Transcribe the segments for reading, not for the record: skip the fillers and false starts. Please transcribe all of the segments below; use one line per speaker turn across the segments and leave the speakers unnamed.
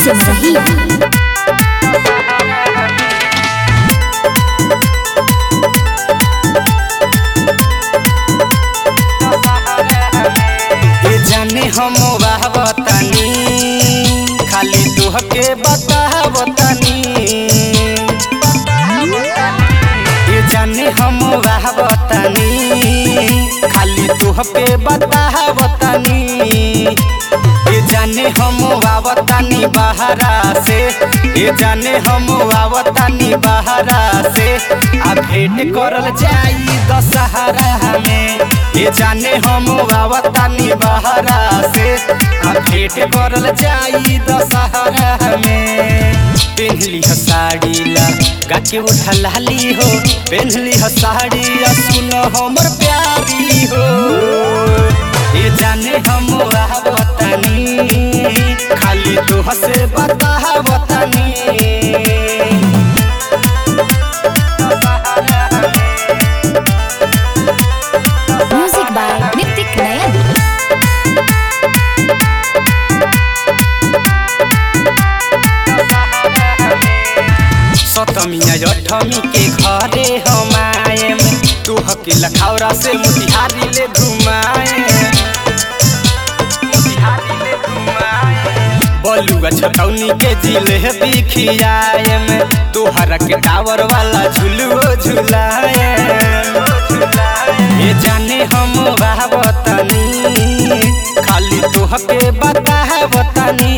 सुन रही
जाने हम बतानी खाली तुहके बतावतनी जाने हम बतानी खाली तुहके बतावतनी जाने हम आवतानी बहरा से जाने हम आवतानी बहरा से आ भेंट करल जाई दशहरा में जाने हम आवतानी बहरा से आ भेंट करल जाई दशहरा में पहनली ह साड़ी लगा के उठलाली हो पहनली ह साड़ी सुन हमर प्यारी हो जाने हम आवतानी खाली तुह से बतावतनी
म्यूजिक बाय नितिक नयन।
सतमिया अठमी के घरे हम आएम तुह के लखौरा से मोतिहारी ले बलुआ छतौनी के जिलेबी खियाएम तोहरा के टावर वाला झुलुओ झुलाए जाने हम बतानी खाली तुहके बतावतनी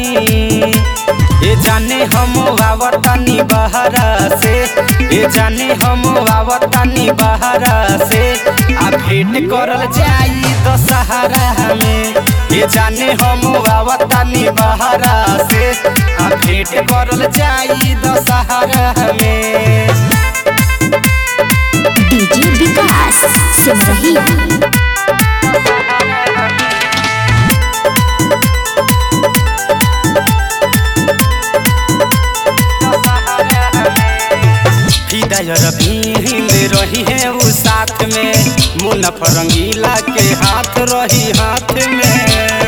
जाने हम आवतानी बहरा से जाने हम आवतानी बहरा से आ भेंट करल जाई दशहरा में जाने हम आवतानी बहरा से आ भेंट करल जाई दशहरा में
डीजे विकास सुन रही
भींद रही है वो साथ में मुनफ रंगीला के हाथ रही हाथ में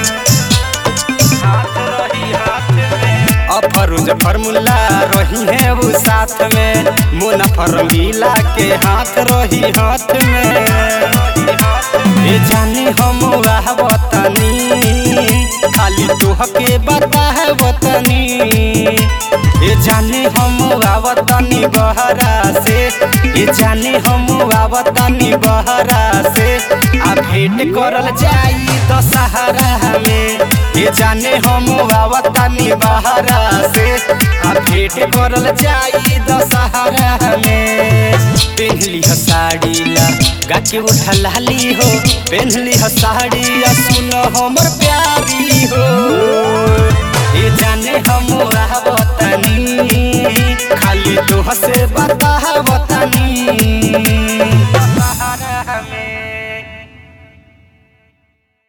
अफरोज फॉर्मूला रही है वो साथ में मुनफ रंगीला के हाथ रही हाथ में जाने हम बतानी खाली तुहके बतावतनी जाने हम आवतानी बहरा से जाने हम आवतानी बहरा से आ भेंट करल जाई दशहरा में जाने हम आवतानी बहरा से आ भेंट करल जाई दशहरा में पहनली ह साड़ी लगा के उठलाली हो पहनली ह साड़ी सुन हमर प्यारी हो जाने हम आवतानी खाली तुह से बता